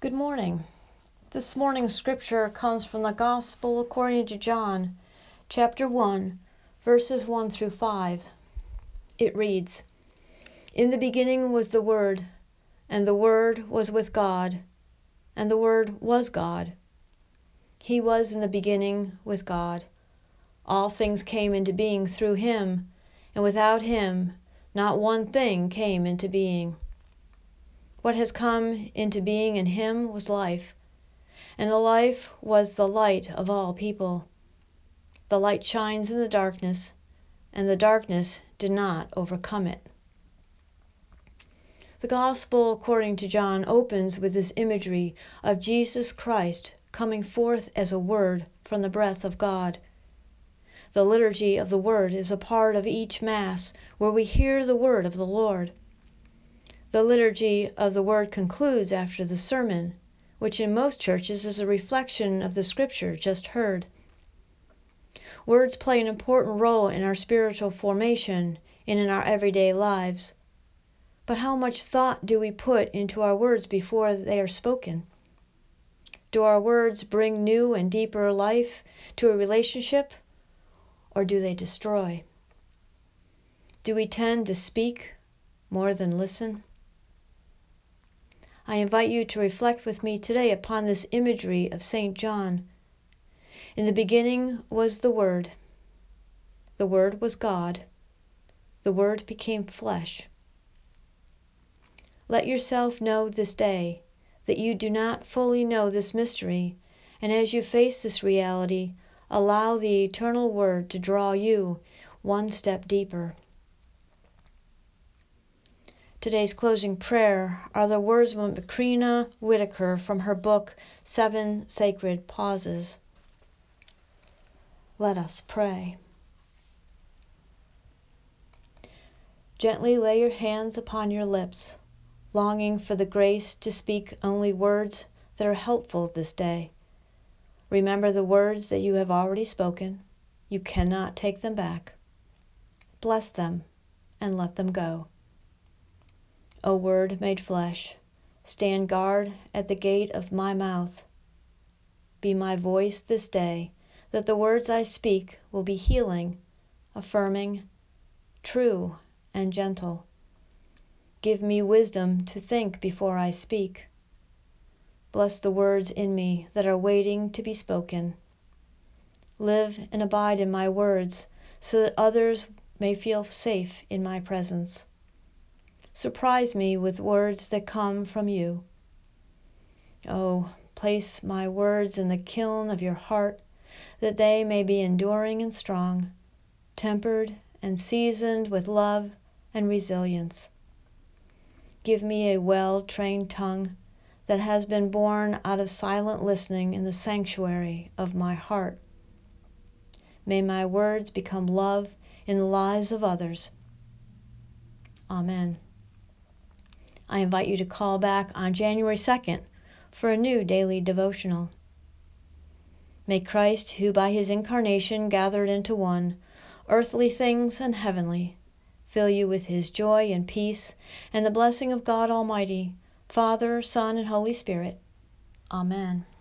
Good morning. This morning's scripture comes from the Gospel according to John, chapter 1, verses 1 through 5. It reads, "In the beginning was the Word, and the Word was with God, and the Word was God. He was in the beginning with God. All things came into being through him, and without him not one thing came into being. What has come into being in him was life, and the life was the light of all people. The light shines in the darkness, and the darkness did not overcome it." The Gospel according to John opens with this imagery of Jesus Christ coming forth as a word from the breath of God. The liturgy of the Word is a part of each Mass where we hear the word of the Lord. The liturgy of the Word concludes after the sermon, which in most churches is a reflection of the scripture just heard. Words play an important role in our spiritual formation and in our everyday lives. But how much thought do we put into our words before they are spoken? Do our words bring new and deeper life to a relationship, or do they destroy? Do we tend to speak more than listen? I invite you to reflect with me today upon this imagery of St. John. In the beginning was the Word. The Word was God. The Word became flesh. Let yourself know this day that you do not fully know this mystery, and as you face this reality, allow the eternal Word to draw you one step deeper. Today's closing prayer are the words of Macrina Whitaker from her book, 7 Sacred Pauses. Let us pray. Gently lay your hands upon your lips, longing for the grace to speak only words that are helpful this day. Remember the words that you have already spoken. You cannot take them back. Bless them and let them go. O Word made flesh, stand guard at the gate of my mouth. Be my voice this day, that the words I speak will be healing, affirming, true, and gentle. Give me wisdom to think before I speak. Bless the words in me that are waiting to be spoken. Live and abide in my words, so that others may feel safe in my presence. Surprise me with words that come from you. Oh, place my words in the kiln of your heart, that they may be enduring and strong, tempered and seasoned with love and resilience. Give me a well-trained tongue that has been born out of silent listening in the sanctuary of my heart. May my words become love in the lives of others. Amen. I invite you to call back on January 2nd for a new daily devotional. May Christ, who by his incarnation gathered into one, earthly things and heavenly, fill you with his joy and peace and the blessing of God Almighty, Father, Son, and Holy Spirit. Amen.